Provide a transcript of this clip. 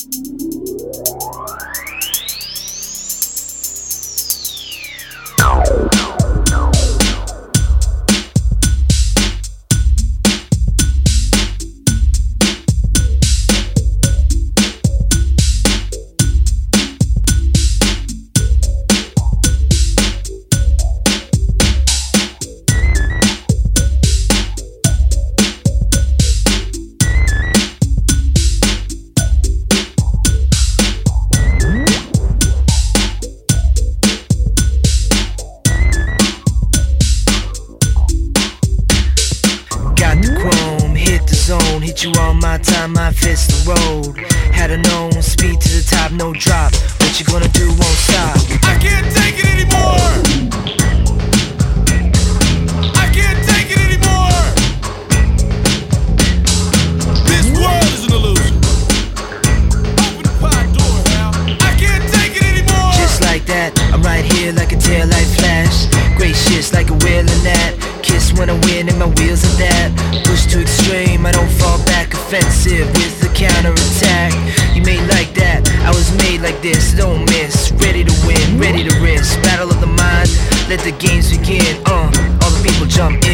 Hit you on my time, my fist the road. Had a known speed to the top, no drop. What you gonna do won't stop. I can't take it anymore. I can't take it anymore. This world is an illusion. Open the pod door, Hal. I can't take it anymore. Just like that, I'm right here like a taillight flash. Gracious like a wheel in that. Kiss when I win and my wheels are that. Push to extreme, I don't fall back. Offensive with the counterattack. You made like that, I was made like this. Don't miss, ready to win, ready to risk. Battle of the mind, let the games begin. All the people jump in.